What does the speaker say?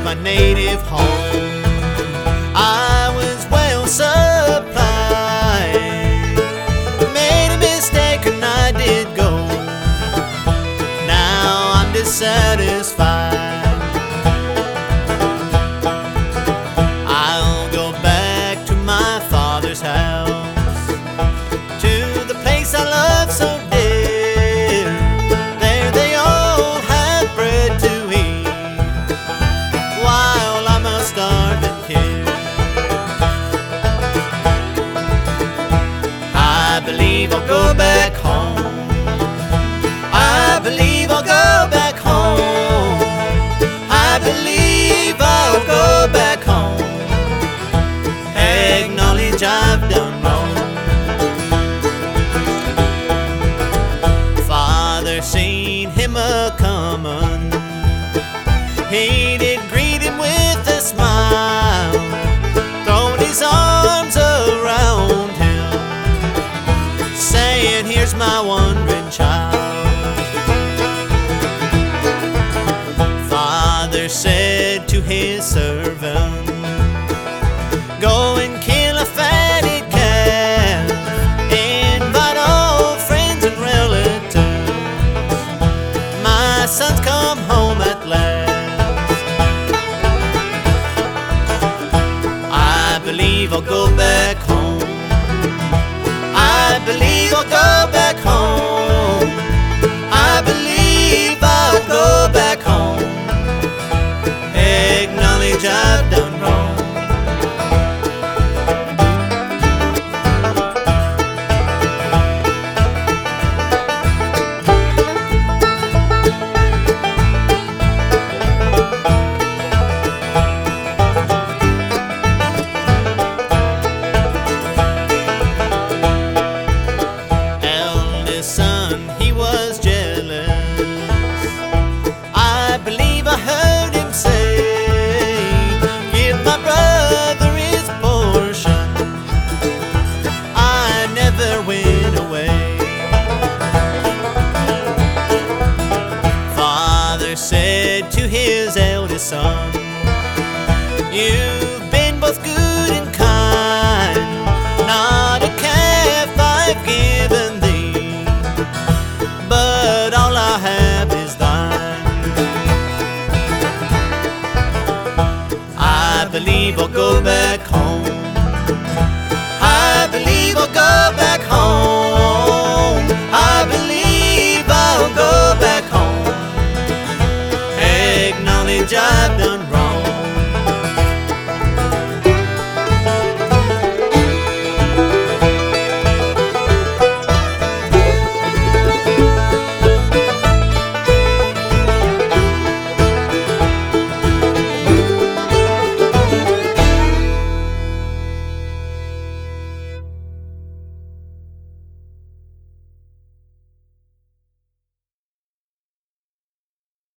my native home. I was well supplied, made a mistake and I did go. Now I'm dissatisfied. I'll go back to my father's house, to the place I love so dear. There they all have bread to eat, while I'm a starving kid. I believe I'll go back home. I believe I'll go back home. I believe I'll go back home. Acknowledge I've done wrong. Father seen him a-comin'. He did greet him with a smile, throwing his arms around him, saying, "Here's my wandering child." Father said to his servant, "Go and kill a fatted calf, invite all friends and relatives. My son's come home at last." I believe I'll go back home. I believe I'll go back home. I believe I'll go back home. Acknowledge I've done wrong. Son, he was jealous. I believe I heard him say, "Give my brother his portion." I never went away. Father said to his eldest son,